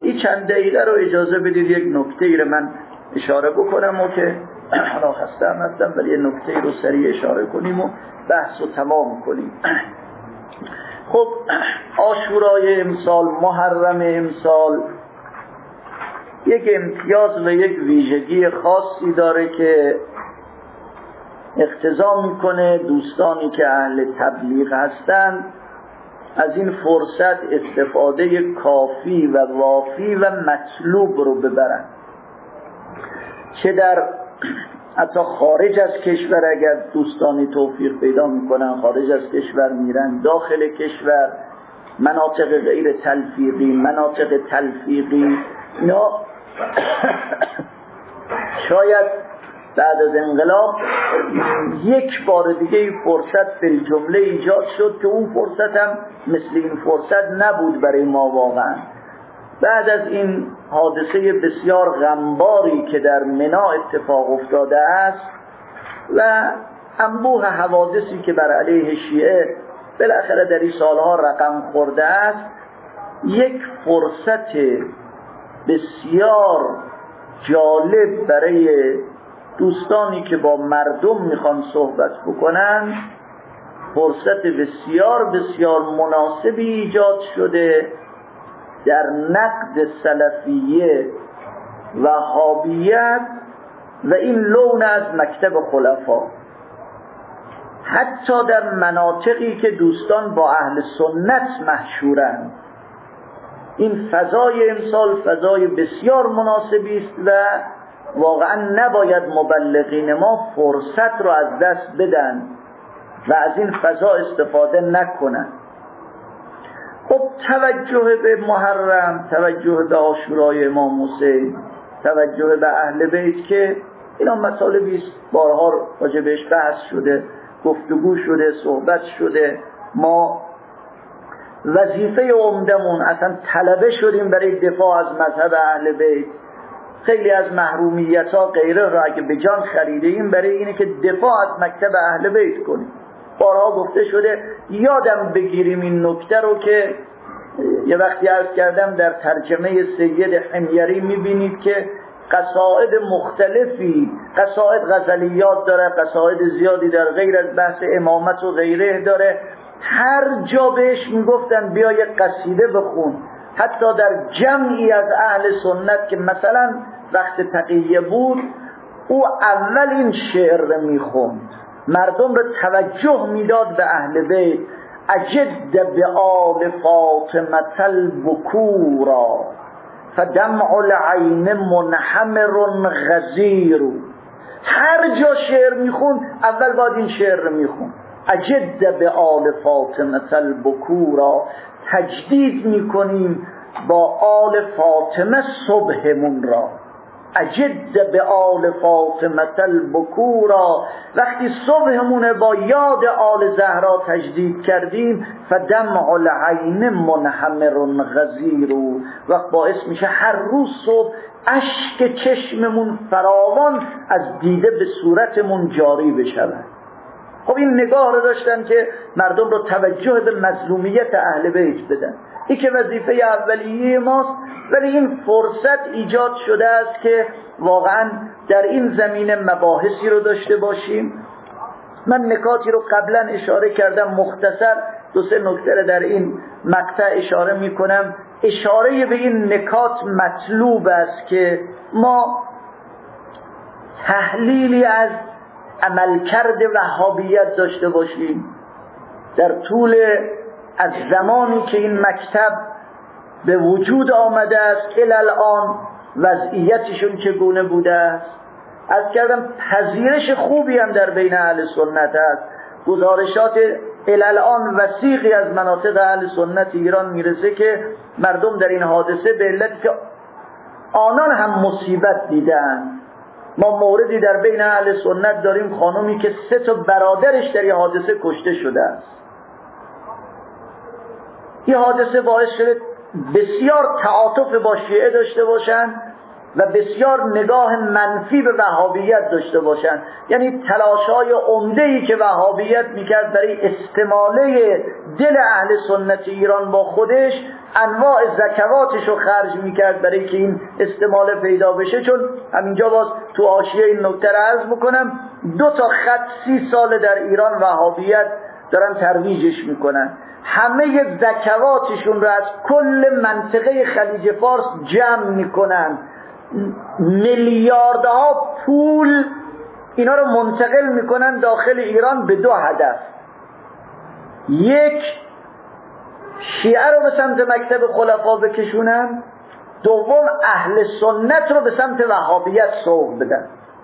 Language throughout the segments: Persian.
این چند دقیقه رو اجازه بدید یک نکته رو من اشاره بکنم و که حالا خستم هستم، ولی یه نکته رو سریع اشاره کنیم و بحث رو تمام کنیم. خب عاشورای امسال، محرم امسال یک امتیاز و یک ویژگی خاصی داره که اقتضا میکنه دوستانی که اهل تبلیغ هستند از این فرصت استفاده کافی و وافی و مطلوب رو ببرن، چه در حتی خارج از کشور اگر دوستانی توفیق پیدا میکنن خارج از کشور میرن، داخل کشور مناطق غیر تلفیقی، مناطق تلفیقی، اینا شاید بعد از انقلاب یک بار دیگه فرصت فی الجمله ایجاد شد که اون فرصت هم مثل این فرصت نبود برای ما واقعا. بعد از این حادثه بسیار غمباری که در منی اتفاق افتاده است و انبوه حوادثی که بر علیه شیعه بالاخره در این سالها رقم خورده است، یک فرصت بسیار جالب برای دوستانی که با مردم میخوان صحبت بکنن، فرصت بسیار بسیار مناسبی ایجاد شده در نقد سلفیه و وهابیت و این لون از مکتب خلفا، حتی در مناطقی که دوستان با اهل سنت محشورند. این فضای امسال فضای بسیار مناسبی است و واقعا نباید مبلغین ما فرصت رو از دست بدن و از این فضا استفاده نکنن. خب توجه به محرم، توجه به عاشورای امام حسین، توجه به اهل بیت که اینا مطالبی است بارها راجع بهش بحث شده، گفتگو شده، صحبت شده. ما وظیفه عمدمون اصلا طلبه شدیم برای دفاع از مذهب اهل بیت. خیلی از محرومیت ها غیره را اگه به جان خریدیم برای اینه که دفاع از مکتب اهل بیت کنیم. بارها گفته شده، یادم بگیریم این نکته رو که یه وقتی عرض کردم در ترجمه سید حمیری میبینید که قصائد مختلفی، قصائد غزلیات داره، قصائد زیادی در غیر از بحث امامت و غیره داره. هر جا بهش میگفتن بیا یک قصیده بخون. حتی در جمعی از اهل سنت که مثلا وقت تقیه بود، او اول این شعر رو میخوند، مردم رو توجه میداد به اهل بیت. اجد به آل فاطمه البکورا فدمع العین منحمر غزیر. هر جا شعر میخوند اول باید این شعر رو میخوند، اجد به آل فاطمه البکورا، تجدید میکنیم با آل فاطمه صبحمون را. اجد به آل فاطمه البکورا، وقتی صبحمون با یاد آل زهرا تجدید کردیم، فدمع العین منحمر غزیر، وقت باعث میشه هر روز صبح اشک چشممون فراوان از دیده به صورتمون جاری بشود. خب این نگاه رو داشتن که مردم رو توجه به مظلومیت اهل بیت بدن. این که وظیفه اولیه ماست، ولی این فرصت ایجاد شده است که واقعا در این زمینه مباحثی رو داشته باشیم. من نکاتی رو قبلا اشاره کردم، مختصر دو سه نکته رو در این مقطع اشاره می کنم. اشاره به این نکات مطلوب است که ما تحلیلی از عملکرد وهابیت داشته باشیم در طول از زمانی که این مکتب به وجود آمده است الی الان، وضعیتشون چگونه بوده است. از کردم پذیرش خوبی هم در بین اهل سنت است. گزارشات الی الان وثیقی از مناطق اهل سنت ایران میرسه که مردم در این حادثه به علتی که آنان هم مصیبت دیدن. ما موردی در بین اهل سنت داریم، خانومی که 3 برادرش در این حادثه کشته شده است. این حادثه باعث شده بسیار تعاطف با شیعه داشته باشند و بسیار نگاه منفی به وهابیت داشته باشند. یعنی تلاش‌های عمده‌ای که وهابیت میکرد برای استماله دل اهل سنت ایران با خودش، انواع زکواتش رو خرج میکرد برای که این استماله پیدا بشه. چون همینجا باز تو حاشیه این نکته رو عرض میکنم، 2 تا خط 30 سال در ایران وهابیت دارن ترویجش میکنن. همه زکواتشون رو از کل منطقه خلیج فارس جمع میکنن، میلیاردها پول اینا رو منتقل میکنن داخل ایران به 2 هدف. یک، شیعه رو به سمت مکتب خلفا بکشونن. دوم، اهل سنت رو به سمت وهابیت سوق بدن.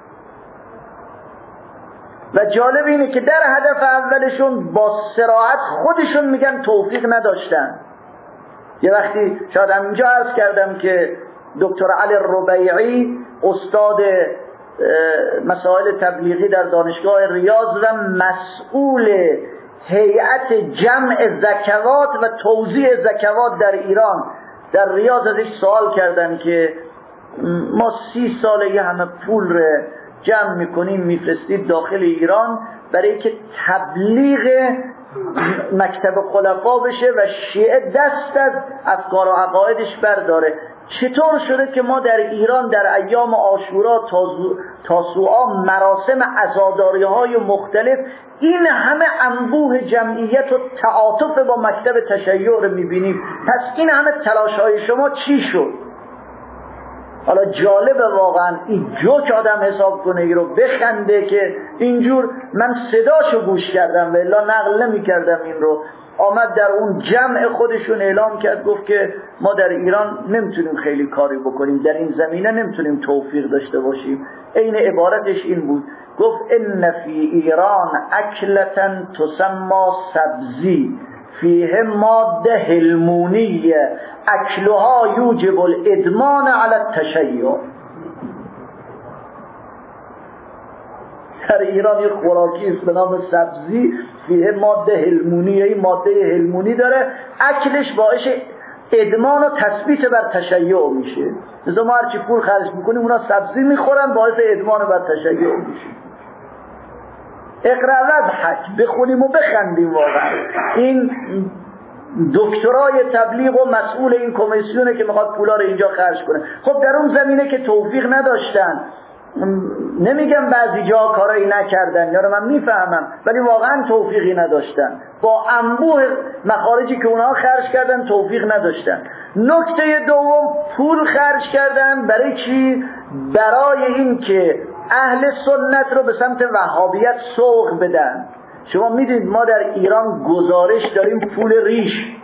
و جالب اینه که در هدف اولشون با صراحت خودشون میگن توفیق نداشتن. یه وقتی شاید اینجا عرض کردم که دکتر علی الربیعی استاد مسائل تبلیغی در دانشگاه ریاض و مسئول هیئت جمع زکوات و توزیع زکوات در ایران در ریاض ازش سوال کردن که ما 30 ساله یه همه پول رو جمع میکنیم میفرستید داخل ایران برای که تبلیغ مکتب خلفا بشه و شیعه دست از افکار و عقایدش برداره، چطور شده که ما در ایران در ایام عاشورا تاسوعا مراسم عزاداری های مختلف این همه انبوه جمعیت و تعاطف با مکتب تشیع رو میبینیم؟ پس این همه تلاش های شما چی شد؟ حالا جالبه واقعا این جوک آدم حساب کنه ای رو بخنده که اینجور من صداشو گوش کردم و الا نقل نمی کردم این رو. آمد در اون جمع خودشون اعلام کرد، گفت که ما در ایران نمیتونیم خیلی کاری بکنیم، در این زمینه نمیتونیم توفیق داشته باشیم. عین عبارتش این بود، گفت ان فی ایران اکلتا تسمى سبزی فیه ماده هلمونیه اکلها یوجب الادمان علی التشیع. در ایران یک خوراکی است به نام سبزی فیه ماده هلمونیه، این ماده هلمونی داره، اکلش باعث ادمان و تثبیت بر تشیع میشه. مثلا ما هرچی پول خرج میکنیم اونا سبزی میخورن باعث ادمان بر تشیع میشه. اقرا وضحک بخونیم و بخندیم. واقعا این دکترای تبلیغ و مسئول این کمیسیونه که میخواد پولا رو اینجا خرج کنه. خب در اون زمینه که توفیق نداشتن، نمیگم بعضی جا کارایی نکردن، یا رو من میفهمم، ولی واقعا توفیقی نداشتن. با انبوه مخارجی که اونها خرج کردن توفیق نداشتن. نکته دوم، پول خرج کردن برای چی؟ برای این که اهل سنت رو به سمت وهابیت سوق بدن. شما میدید ما در ایران گزارش داریم پول ریش،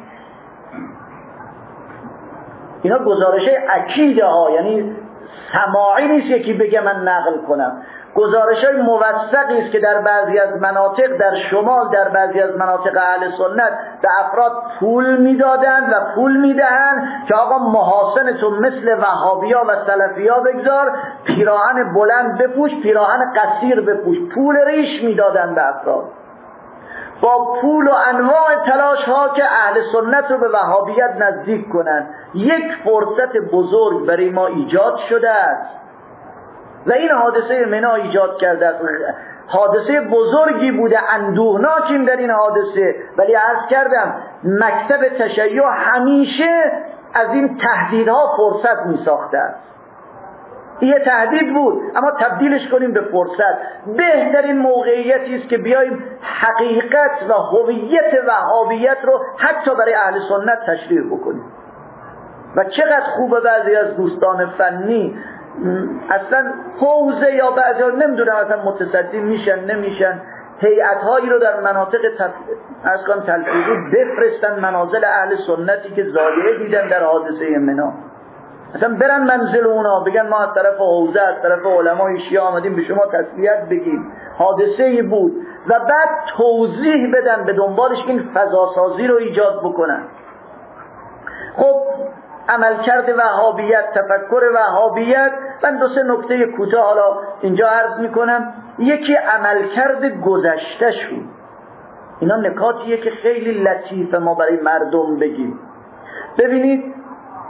اینا گزارشه اکیده ها، یعنی سماعی نیست یکی بگه من نقل کنم. گزارش های موثقی است که در بعضی از مناطق در شمال، در بعضی از مناطق اهل سنت به افراد پول میدادن و پول میدهن که آقا محاسن تو مثل وهابیا و سلفیا بگذار، پیراهن بلند بپوش، پیراهن قصیر بپوش. پول ریش میدادن به افراد با پول و انواع تلاش ها که اهل سنت رو به وهابیت نزدیک کنن. یک فرصت بزرگ برای ما ایجاد شده است و این حادثه منی ایجاد کرده است. حادثه بزرگی بوده، اندوهناکیم در این حادثه، ولی عرض کردم مکتب تشیع همیشه از این تهدیدها فرصت می ساخته است. یه تهدید بود اما تبدیلش کنیم به فرصت. بهترین موقعیتی است که بیاییم حقیقت و هویت وهابیت رو حتی برای اهل سنت تشریح بکنیم. و چقدر خوبه بعضی از دوستان فنی اصلا حوزه یا بعضی ها نمیدونم اصلا متصدی میشن نمیشن، هیئت‌هایی رو در مناطق تلفیقی بفرستن منازل اهل سنتی که ضایعه دیدن در حادثه منی، اصلا برن منزل اونا بگن ما از طرف حوزه، از طرف علمای شیعه آمدیم به شما تسلیت بگیم، حادثه‌ای بود، و بعد توضیح بدن به دنبالش این فضاسازی رو ایجاد بکنن. خب عملکرد وهابیت، تفکر وهابیت، من 2-3 نکته کوتاه حالا اینجا عرض میکنم. یکی عملکرد گذشته شون، اینا نکاتیه که خیلی لطیفه ما برای مردم بگیم. ببینید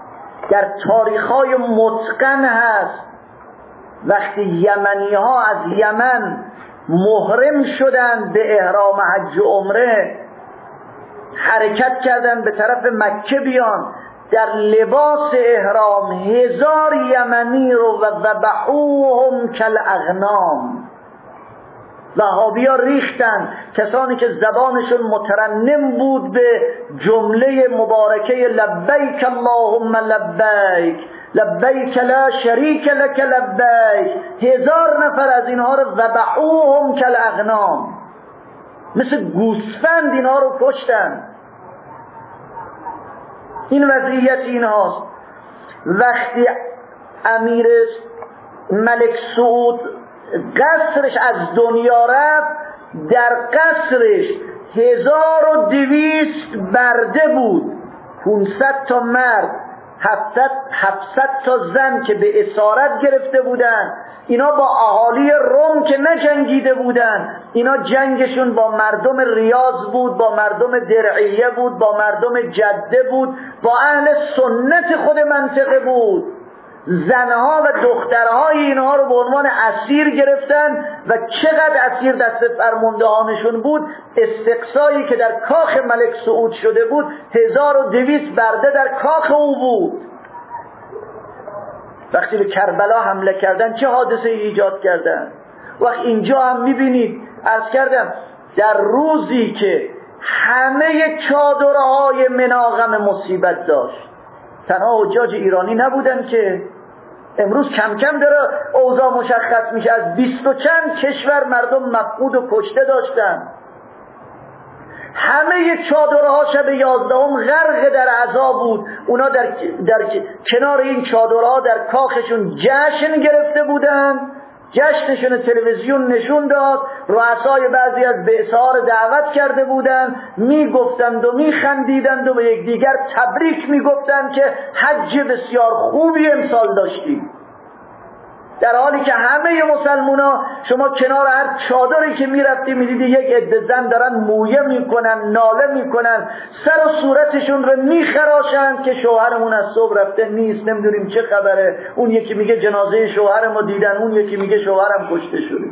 در تاریخ‌های متقن هست. وقتی یمنی ها از یمن محرم شدند به احرام حج و عمره، حرکت کردند به طرف مکه بیان در لباس احرام، 1000 یمنی رو و ذبحوهم کالاغنام. وهابی‌ها ریختن، کسانی که زبانشون مترنم بود به جمله مبارکه لبیک اللهم لبیک لبیک لا شریک لک لبیک، 1000 نفر از اینها رو ذبحوهم کالاغنام، مثل گوسفند اینها رو کشتن. این وضعیت اینهاست. وقتی امیر ملک سعود قصرش از دنیا رفت، در قصرش 1200 برده بود، 500 تا مرد، 700 تا زن که به اسارت گرفته بودن. اینا با اهالی روم که نجنگیده بودن، اینا جنگشون با مردم ریاض بود، با مردم درعیه بود، با مردم جده بود، با اهل سنت خود منطقه بود. زنها و دخترهای اینها رو به عنوان اسیر گرفتن و چقدر اسیر دست فرماندهانشون بود. استقصایی که در کاخ ملک سعود شده بود 1200 برده در کاخ او بود. وقتی به کربلا حمله کردن چه حادثه ایجاد کردن. وقت اینجا هم میبینید، عرض کردم در روزی که همه چادرهای منا غم مصیبت داشت، تنها حجاج ایرانی نبودن که امروز کم کم داره اوضاع مشخص میشه، از 20 و چند کشور مردم مفقود و کشته داشتن. همه چادرها شب 11 غرق در عزا بود. اونا در کنار این چادرها در کاخشون جشن گرفته بودن، جشنشون تلویزیون نشون داد، رؤسای بعضی از بعثه‌ها دعوت کرده بودند، میگفتند و میخندیدند و به یکدیگر تبریک میگفتند که حج بسیار خوبی امسال داشتیم. در حالی که همه مسلمونا شما کنار هر چادری که میرفتی میدیدی یک عده زن دارن مویه میکنن، ناله میکنن، سر و صورتشون رو میخراشند که شوهرمون از صبح رفته نیست، نمیدونیم چه خبره. اون یکی میگه جنازه شوهرمو دیدن، اون یکی میگه شوهرم کشته شده.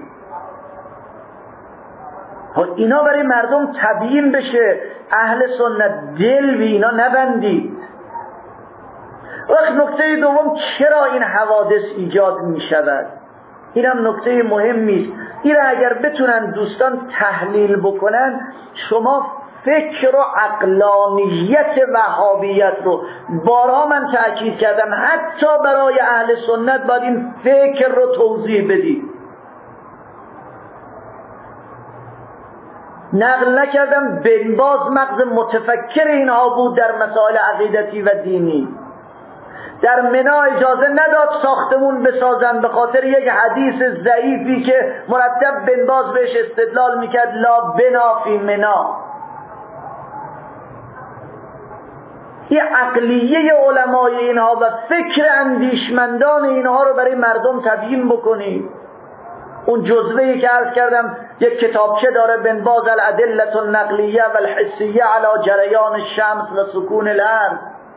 اینا برای مردم تبیین بشه. اهل سنت دل به اینا نبندید. وقت نکته دوم، چرا این حوادث ایجاد می شود؟ این هم نکته مهمی است. این را اگر بتونن دوستان تحلیل بکنن، شما فکر و عقلانیت وهابیت رو، بارها من تأکید کردم، حتی برای اهل سنت باید این فکر رو توضیح بدید. نقل نکردم بن باز مغز متفکر اینها بود در مسائل عقیدتی و دینی. در منا اجازه نداد ساختمون بسازن به خاطر یک حدیث ضعیفی که مرتب بن باز بهش استدلال میکرد، لا بنا فی منا. این عقلیه علمای اینها و فکر اندیشمندان اینها رو برای مردم تبیین بکنید. اون جزوه‌ای که عرض کردم یک کتابچه داره، بن باز الادله النقلیه و الحسیه علی جریان الشمس و سکون الارض.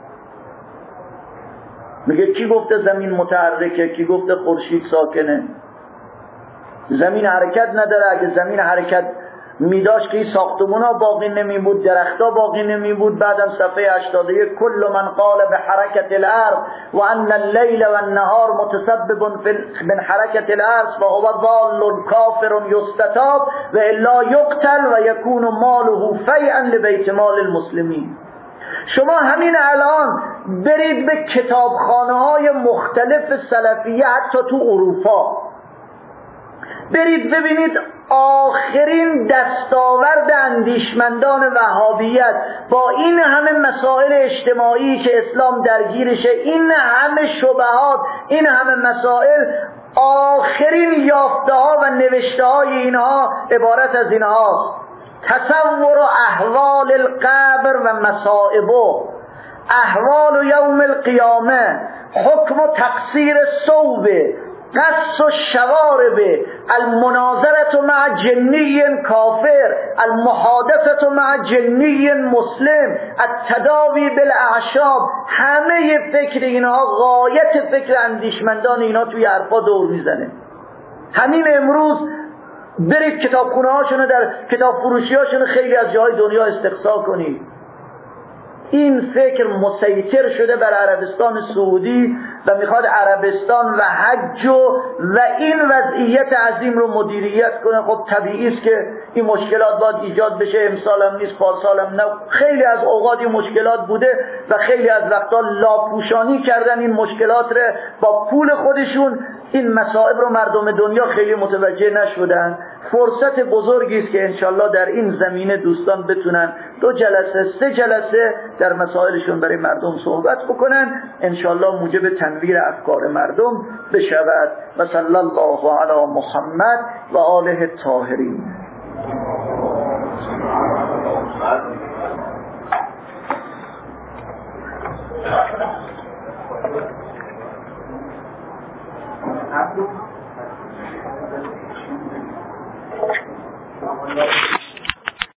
میگه کی گفته زمین متحرکه، کی گفته خورشید ساکنه؟ زمین حرکت نداره. اگه زمین حرکت میداشت که این ساختمونا باقی نمی بود، درختا باقی نمی بود. بعدم صفحه 81 کل من قال به حرکت الارض و ان اللیل و النهار متسبب من حرکت الارض و هو ضال کافر یستتاب و الا یقتل و یکون ماله فیئا لبیت مال المسلمین. شما همین الان برید به کتابخانه‌های مختلف سلفیه حتی تو اروپا، برید ببینید آخرین دستاورد اندیشمندان وهابیت با این همه مسائل اجتماعی که اسلام درگیرشه، این همه شبهات، این همه مسائل، آخرین یافته ها و نوشته های اینها عبارت از اینهاست: تصور احوال القبر و مصائبه، احوال یوم القیامه، حکم و تقصیر صوبه، قص الشوارب، المناظرة مع جنی کافر، المحادثة مع جنی مسلم، التداوی بالاعشاب. همه فکر اینها، غایت فکر اندیشمندان اینا توی حرفا دور میزنه. همین امروز برید کتابخونه هاشونو، در کتاب فروشی هاشونو خیلی از جاهای دنیا استقصا کنید. این فکر مسیطر شده بر عربستان سعودی و میخواد عربستان و حج و این وضعیت عظیم رو مدیریت کنه. خب طبیعی است که این مشکلات باید ایجاد بشه. امسال هم نیست، پارسال هم نه. خیلی از اوقات این مشکلات بوده و خیلی از وقتا لاپوشانی کردن این مشکلات رو با پول خودشون. این مصائب رو مردم دنیا خیلی متوجه نشدن. فرصت بزرگی است که انشالله در این زمینه دوستان بتونن 2 جلسه 3 جلسه در مسائلشون برای مردم صحبت بکنن، انشالله موجب تنویر افکار مردم بشود. و صلی الله علی محمد و آله الطاهرین.